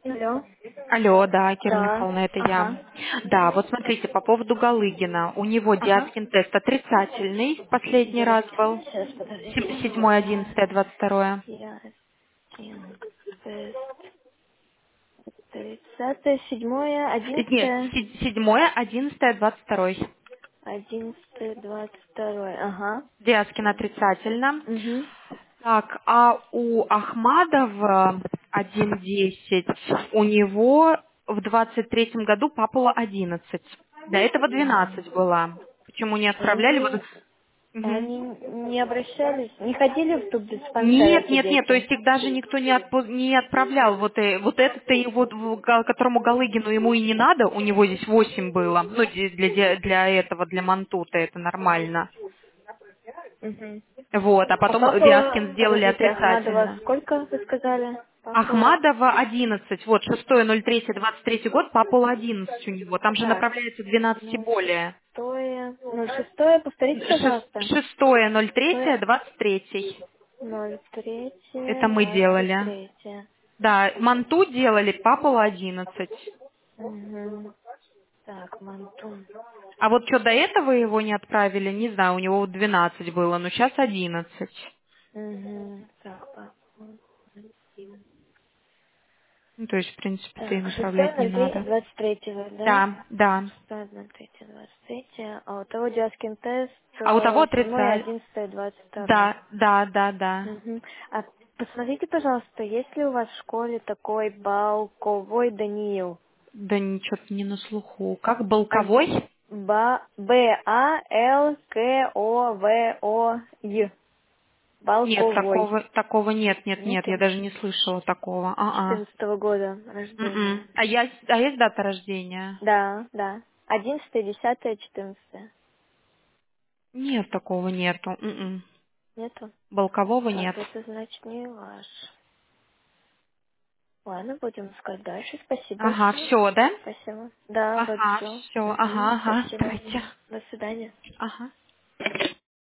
Алло. Алло, да, Кира Да. Михайловна, это я. Ага. Да, вот смотрите, по поводу Галыгина. У него Ага. диаскин тест отрицательный, в последний раз был. Сейчас, подождите. 7.11.22. Я один, тест. 30, 7, Нет, 11, 7.11.22. 11, 22. Ага. Диаскин отрицательно. Угу. Так, а у Ахмадова 1.10, у него в 23-м году попало 11. До этого 12 была. Почему не отправляли? Вот. Они, Мгм. они не обращались, не ходили в тубдиспансер Нет, эти нет, нет, то дети? есть их даже никто не отправлял. Вот, вот этот-то и вот, которому Галыгину ему и не надо, у него здесь 8 было. Ну, для этого, для Мантута это нормально. Угу. Вот, а А потом папа, Вязкин сделали подождите, Ахмадова, отрицательно. сколько вы сказали? Папа, Ахмадова 11, вот 6.03.23 год, Папула 11 у него. Там же так, направляется 12 и более. 06, повторите, пожалуйста. 6, 6.03.23. Это 03, мы делали. 23. Да, Манту делали, Папула 11. Угу. Так, Мантун. А вот что до этого его не отправили, не знаю, у него вот 12 было, но сейчас 11. Угу. Так, Ну, то есть, в принципе-то и так, направлять не 6.03, надо. 23, да? Да, да. 6.03, 23. А у того Диаскин тест А у того 7, отрицать. 11, 22. Да, да, да, да. Мгм. А посмотрите, пожалуйста, есть ли у вас в школе такой Балковой Даниил? Да ничего не на слуху. Как А- Балковой? Балковой. Нет, Балковой. такого нет, нет, нет, я Нету? даже не слышала такого. А-а. 14 года рождения. А есть дата рождения? Да, да. 11, 10, 14. Нет, такого нету. Нету? Балкового нет. Так, это значит не ваш. Ладно, будем искать дальше. Спасибо Ага, большое. все, да? Спасибо. Да, вот Ага, все. все, Угу, ага, ага, спасибо. давайте. До свидания. Ага.